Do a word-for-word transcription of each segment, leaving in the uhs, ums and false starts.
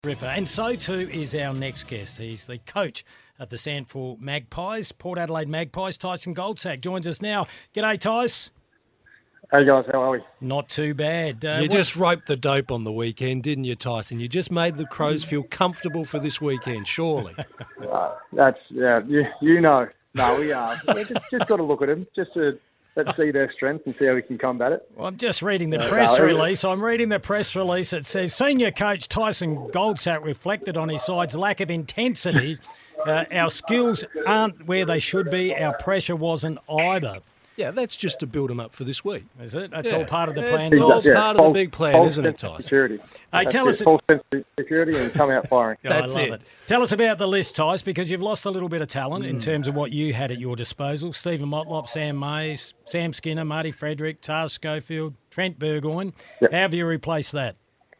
Ripper. And so too is our next guest. He's the coach of the Sandford Magpies, Port Adelaide Magpies. Tyson Goldsack joins us now. G'day, Tyce. Hey guys, how are we? Not too bad. Uh, you what... just roped the dope on the weekend, didn't you, Tyson? You just made the Crows feel comfortable for this weekend, surely. uh, that's, yeah, you, you know. No, we are. We just, just got to look at them, just to let's see their strengths and see how we can combat it. Well, I'm just reading the uh, press no, release. I'm reading the press release. It says, Senior Coach Tyson Goldsack reflected on his side's lack of intensity. Uh, our skills aren't where they should be. Our pressure wasn't either. Yeah, that's just to build them up for this week. Is it? That's yeah. all part of the It's plan. all Tyson? yeah. part false, of the big plan, false isn't it, sense of Tyson? Security. Hey, tell us. False sense of security and come out firing. Oh, I That's love it. it. Tell us about the list, Tyce, because you've lost a little bit of talent mm. in terms of what you had at your disposal. Stephen Motlop, Sam Mays, Sam Skinner, Marty Frederick, Tars Schofield, Trent Burgoyne. Yep. How have you replaced that?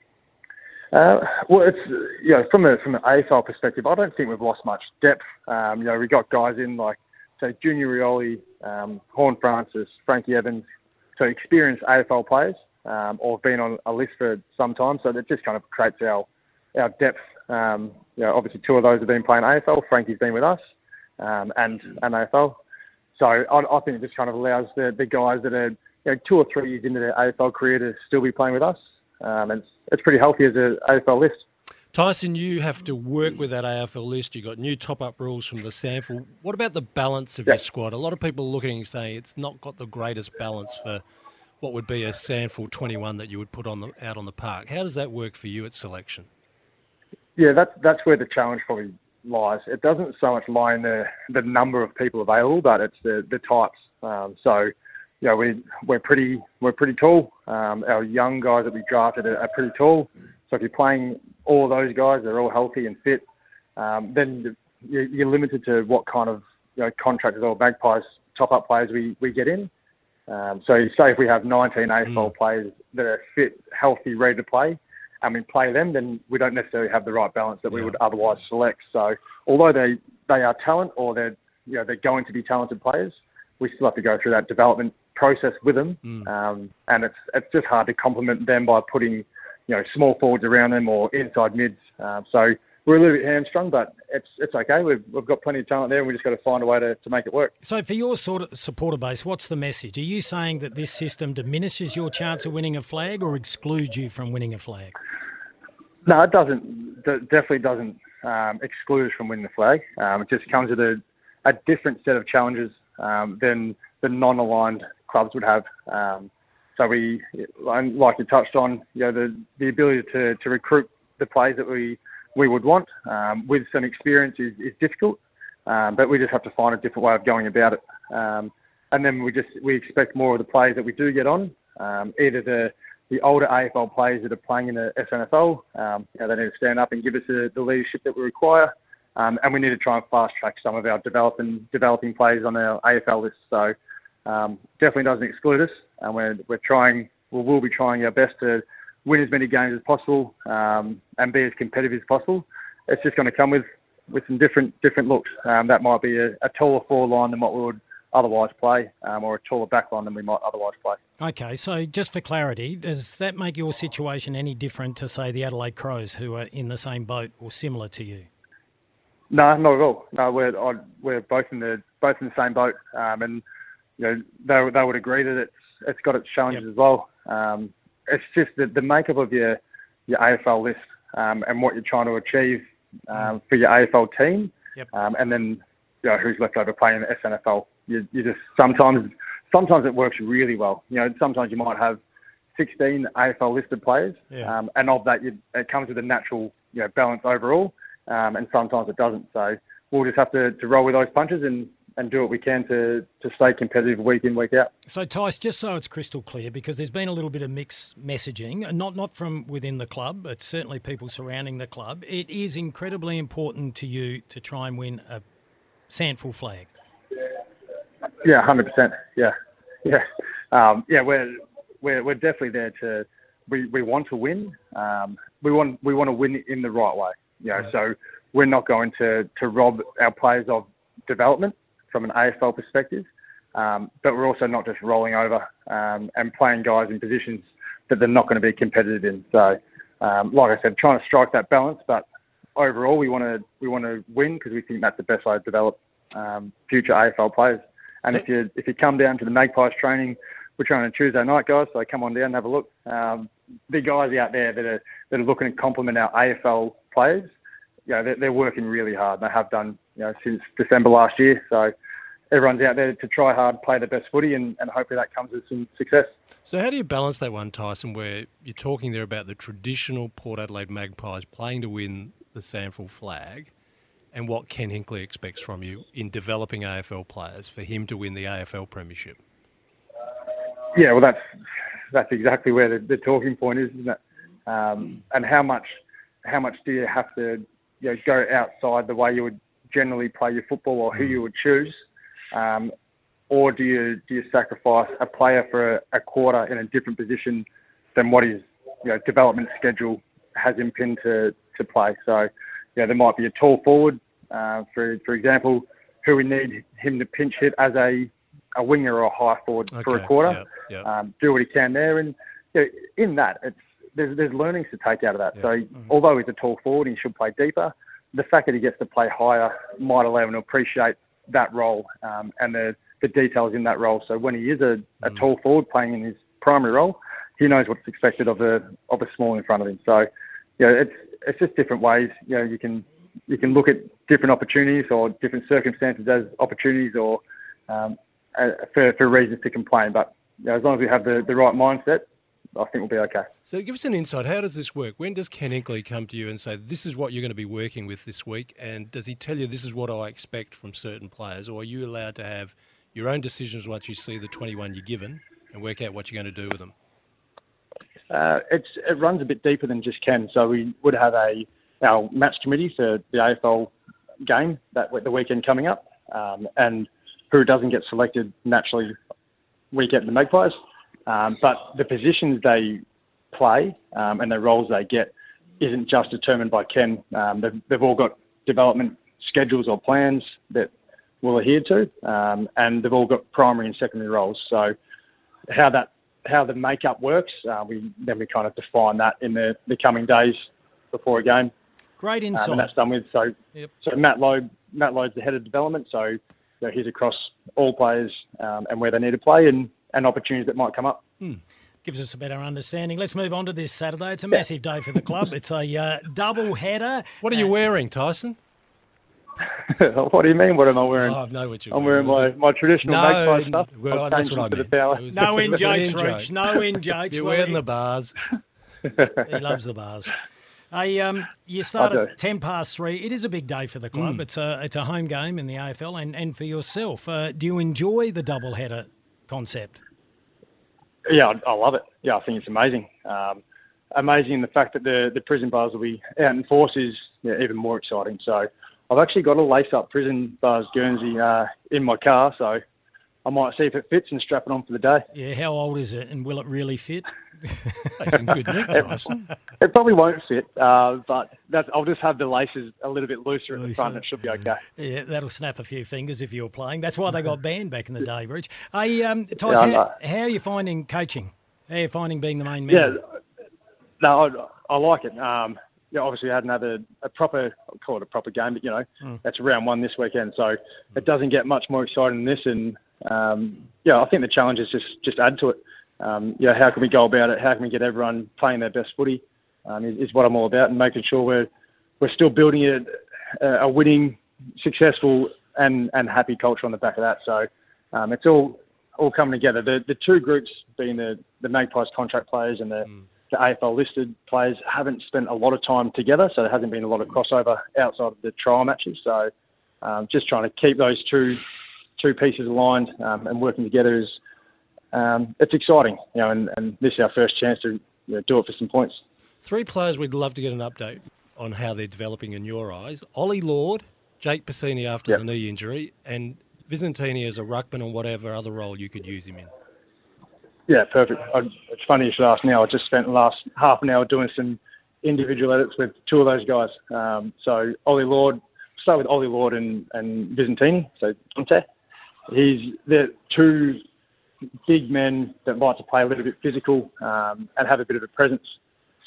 Uh, well, it's you know from a from an A F L perspective, I don't think we've lost much depth. Um, you know, we got guys in like say Junior Rioli, um, Horn Francis, Frankie Evans, so experienced A F L players, um, or have been on a list for some time. So that just kind of creates our our depth. Um, you know, obviously two of those have been playing A F L. Frankie's been with us, um, and and A F L. So I, I think it just kind of allows the, the guys that are you know two or three years into their A F L career to still be playing with us. Um, and it's, it's pretty healthy as an A F L list. Tyson, you have to work with that A F L list. You've got new top-up rules from the Sandford. What about the balance of yeah. your squad? A lot of people are looking and saying it's not got the greatest balance for what would be a Sandford twenty-one that you would put on the, out on the park. How does that work for you at selection? Yeah, that's, that's where the challenge probably lies. It doesn't so much lie in the, the number of people available, but it's the, the types. Um, so... You know, we, we're pretty we're pretty tall. Um, our young guys that we drafted are, are pretty tall. So if you're playing all of those guys, they're all healthy and fit, um, then you're, you're limited to what kind of you know, contractors or Magpies top-up players we, we get in. Um, so say if we have nineteen A F L mm. players that are fit, healthy, ready to play, and we play them, then we don't necessarily have the right balance that we yeah. would otherwise select. So although they, they are talent or they're you know they're going to be talented players, we still have to go through that development process with them, mm. um, and it's it's just hard to complement them by putting you know small forwards around them or inside mids. Um, so we're a little bit hamstrung, but it's it's okay. We've we've got plenty of talent there, and we just got to find a way to, to make it work. So for your sort of supporter base, what's the message? Are you saying that this system diminishes your chance of winning a flag or excludes you from winning a flag? No, it doesn't. It definitely doesn't um, exclude us from winning the flag. Um, it just comes with a, a different set of challenges um, than the non-aligned clubs would have. Um, so we, like you touched on, you know, the, the ability to, to recruit the players that we, we would want um, with some experience is, is difficult, um, but we just have to find a different way of going about it. Um, and then we just we expect more of the players that we do get on, um, either the the older A F L players that are playing in the S N F L, um, you know, they need to stand up and give us the, the leadership that we require. Um, and we need to try and fast track some of our developing developing players on our A F L list. So um, definitely doesn't exclude us, and we're we're trying. We will be trying our best to win as many games as possible um, and be as competitive as possible. It's just going to come with, with some different different looks. Um, that might be a, a taller forward line than what we would otherwise play, um, or a taller back line than we might otherwise play. Okay, so just for clarity, does that make your situation any different to, say, the Adelaide Crows, who are in the same boat or similar to you? No, not at all. No, we're I, we're both in the both in the same boat, um, and you know they they would agree that it's it's got its challenges yep. as well. Um, it's just the, the makeup of your your A F L list um, and what you're trying to achieve um, for your A F L team, yep. um, and then you know who's left over playing in the S N F L. You, you just sometimes sometimes it works really well. You know, sometimes you might have sixteen A F L listed players, yeah. um, and of that, you, it comes with a natural you know balance overall. Um, and sometimes it doesn't. So we'll just have to, to roll with those punches and, and do what we can to, to stay competitive week in, week out. So, Tyce, just so it's crystal clear, because there's been a little bit of mixed messaging, not not from within the club, but certainly people surrounding the club. It is incredibly important to you to try and win a Sandford flag. Yeah, one hundred percent. Yeah, yeah, um, yeah. We're we're we're definitely there to. We, we want to win. Um, we want we want to win in the right way. You know, yeah. So we're not going to, to rob our players of development from an A F L perspective, um, but we're also not just rolling over um, and playing guys in positions that they're not going to be competitive in. So um, like I said, trying to strike that balance. But overall, we want to we want to win because we think that's the best way to develop um, future A F L players. And if you if you come down to the Magpies training, we're training on Tuesday night, guys. So come on down and have a look. Um, the guys out there that are that are looking to complement our A F L players, you know, they're, they're working really hard. They have done, you know, since December last year. So everyone's out there to try hard, play the best footy, and, and hopefully that comes with some success. So how do you balance that one, Tyson, where you're talking there about the traditional Port Adelaide Magpies playing to win the SANFL flag, and what Ken Hinkley expects from you in developing A F L players for him to win the A F L premiership? Yeah, well, that's that's exactly where the, the talking point is, isn't it? Um, and how much how much do you have to, you know, go outside the way you would generally play your football, or who you would choose, um, or do you do you sacrifice a player for a, a quarter in a different position than what his, you know, development schedule has him pinned to, to play? So, yeah, there might be a tall forward, uh, for for example, who we need him to pinch hit as a a winger or a high forward Okay, for a quarter, yep, yep. Um, do what he can there. And you know, in that, it's there's, there's learnings to take out of that. Yep. So mm-hmm. although he's a tall forward, he should play deeper. The fact that he gets to play higher might allow him to appreciate that role um, and the, the details in that role. So when he is a, a mm. tall forward playing in his primary role, he knows what's expected of a of a small in front of him. So you know, it's it's just different ways. You know, you can you can look at different opportunities or different circumstances as opportunities, or um, uh, for for reasons to complain. But you know, as long as we have the, the right mindset, I think we'll be okay. So give us an insight. How does this work? When does Ken Hinkley come to you and say, this is what you're going to be working with this week? And does he tell you this is what I expect from certain players? Or are you allowed to have your own decisions once you see the twenty-one you're given and work out what you're going to do with them? Uh, it's, it runs a bit deeper than just Ken. So we would have a our match committee for the A F L game that the weekend coming up. Um, and who doesn't get selected naturally, we get the Magpies. Um, but the positions they play um, and the roles they get isn't just determined by Ken. Um, they've, they've all got development schedules or plans that we'll adhere to, um, and they've all got primary and secondary roles. So how that how the makeup works, uh, we then we kind of define that in the, the coming days before a game. Great insight. Um, and that's done with. So yep. so Matt Loeb, Matt Loeb's the head of development. So you know, he's across all players um, and where they need to play and. and opportunities that might come up. Hmm. Gives us a better understanding. Let's move on to this Saturday. It's a massive day for the club. It's a uh, double header. What are you uh, wearing, Tyson? What do you mean? What am I wearing? Oh, I know what you're I'm wearing. wearing my, my traditional no, Magpie stuff. Well, that's what I meant. No in jokes, Rich. No in jokes. You're well, wearing he, the bars. He loves the bars. Hey, um, you start at ten past three. It is a big day for the club. Mm. It's a it's a home game in the A F L, and, and for yourself, uh, do you enjoy the double header concept? Yeah, I, I love it. Yeah, I think it's amazing. Um, amazing in the fact that the, the prison bars will be out in force is yeah, even more exciting. So I've actually got a lace-up prison bars Guernsey uh, in my car, so I might see if it fits and strap it on for the day. Yeah, how old is it, and will it really fit? That's some good nick, Tyson. It, it probably won't fit, uh, but that's, I'll just have the laces a little bit looser, looser. at the front. It should be okay. Yeah, that'll snap a few fingers if you're playing. That's why they got banned back in the day, Rich. Hey, um, Tyson, yeah, how, how are you finding coaching? How are you finding being the main man? Yeah, no, I, I like it. Um, yeah, obviously I hadn't had a, a proper, I'll call it a proper game, but, you know, mm. that's round one this weekend, so it doesn't get much more exciting than this, and, um, yeah, I think the challenges just, just add to it. Um, you know, how can we go about it? How can we get everyone playing their best footy? Um, is, is what I'm all about, and making sure we're we're still building a, a winning, successful, and, and happy culture on the back of that. So um, it's all all coming together. The the two groups, being the, the Magpies contract players and the, mm. the A F L listed players, haven't spent a lot of time together, so there hasn't been a lot of crossover outside of the trial matches. So um, just trying to keep those two two pieces aligned um, and working together is. Um, it's exciting, you know, and, and this is our first chance to you know, do it for some points. Three players we'd love to get an update on how they're developing in your eyes. Ollie Lord, Jake Piscini after yep. the knee injury, and Visentini as a ruckman and whatever other role you could use him in. Yeah, perfect. I, it's funny you should ask now. I just spent the last half an hour doing some individual edits with two of those guys. Um, so Ollie Lord, start with Ollie Lord and, and Visentini, so Dante. He's the two big men that like to play a little bit physical um, and have a bit of a presence. So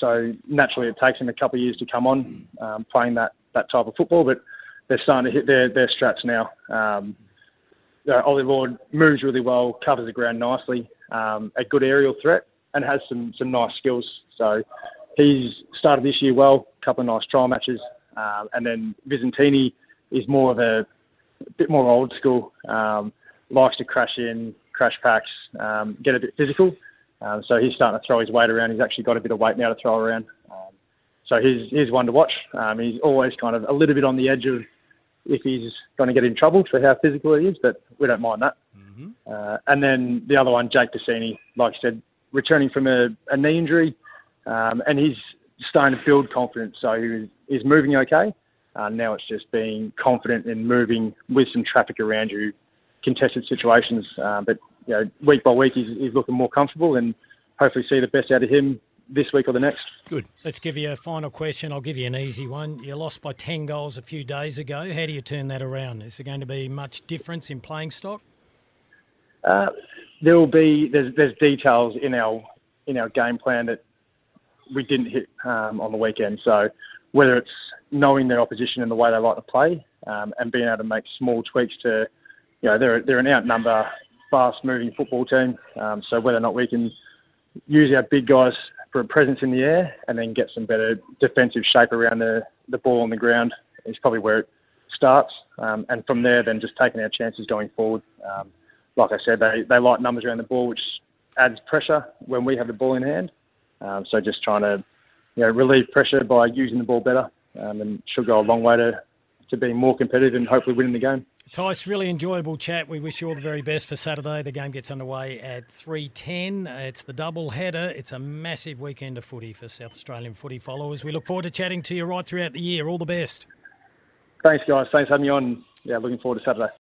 so naturally it takes him a couple of years to come on um, playing that, that type of football, but they're starting to hit their, their straps now. Um, uh, Ollie Lord moves really well, covers the ground nicely, um, a good aerial threat, and has some, some nice skills. So he's started this year well, a couple of nice trial matches, um, and then Visentini is more of a, a bit more old school, um, likes to crash in, crash packs, um, get a bit physical. Um, so he's starting to throw his weight around. He's actually got a bit of weight now to throw around. Um, so he's, he's one to watch. Um, he's always kind of a little bit on the edge of if he's going to get in trouble for how physical he is, but we don't mind that. Mm-hmm. Uh, and then the other one, Jake Bassini, like I said, returning from a, a knee injury, um, and he's starting to build confidence. So he, he's moving okay. Uh, now it's just being confident in moving with some traffic around you, contested situations. Uh, but you know, week by week, he's, he's looking more comfortable, and hopefully see the best out of him this week or the next. Good. Let's give you a final question. I'll give you an easy one. You lost by ten goals a few days ago. How do you turn that around? Is there going to be much difference in playing stock? Uh, there will be. There's, there's details in our in our game plan that we didn't hit um, on the weekend. So whether it's knowing their opposition and the way they like to play, um, and being able to make small tweaks to, you know, they're they're an outnumber, fast-moving football team. Um, so whether or not we can use our big guys for a presence in the air and then get some better defensive shape around the, the ball on the ground is probably where it starts. Um, and from there, then just taking our chances going forward. Um, like I said, they, they like numbers around the ball, which adds pressure when we have the ball in hand. Um, so just trying to, you know, relieve pressure by using the ball better, um, and should go a long way to, to being more competitive and hopefully winning the game. Tice, really enjoyable chat. We wish you all the very best for Saturday. The game gets underway at three ten. It's the double header. It's a massive weekend of footy for South Australian footy followers. We look forward to chatting to you right throughout the year. All the best. Thanks, guys. Thanks for having me on. Yeah, looking forward to Saturday.